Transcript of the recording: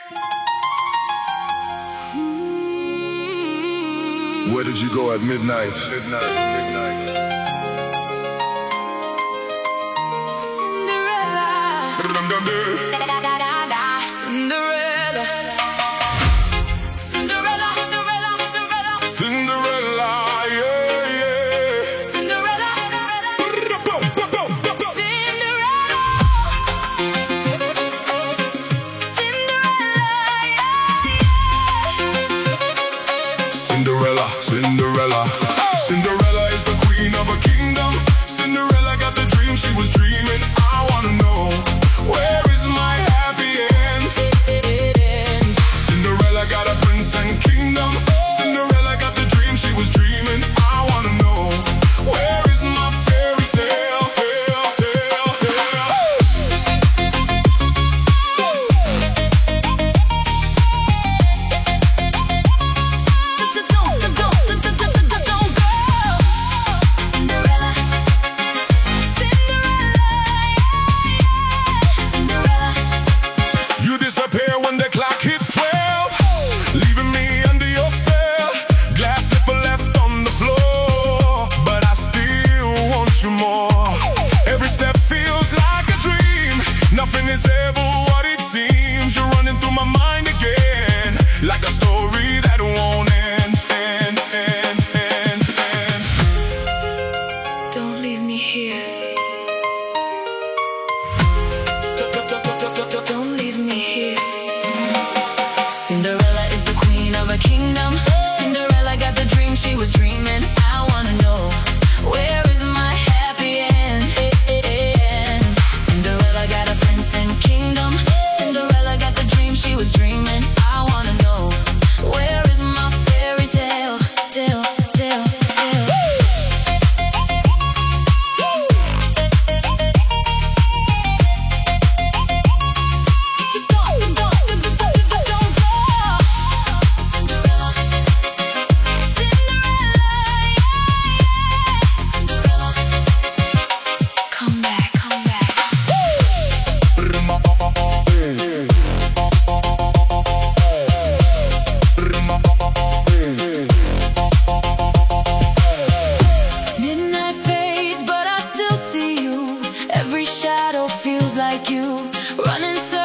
Where did you go at midnight? Cinderella. Cinderella. Cinderella. Cinderella. Cinderella, yeah, yeah. Cinderella. Cinderella, Cinderella. Cinderella is the queen of a kingdom. Cinderella got the dream she was dreaming. I wanna know, where is my happy end? Cinderella got a prince and kingdom. Cinderella got the dream she was dreaming. I wanna know, where is my fairy tale? You disappear when the clock hits 12, leaving me under your spell. Glass slipper left on the floor, but I still want you more. Every step feels like a dream. Nothing is ever what it seems. You're running through my mind again, like a story that won't end. Don't leave me here. Don't leave me here. Cinderella is the queen of a kingdom. Cinderella got the dream she was dreaming. I wanna know, where is my happy end? Cinderella got a prince and kingdom. Cinderella got the dream she was dreaming. I wanna know, where is my fairy tale? Come back. Midnight fades, but I still see you. Every shadow feels like you. Running circles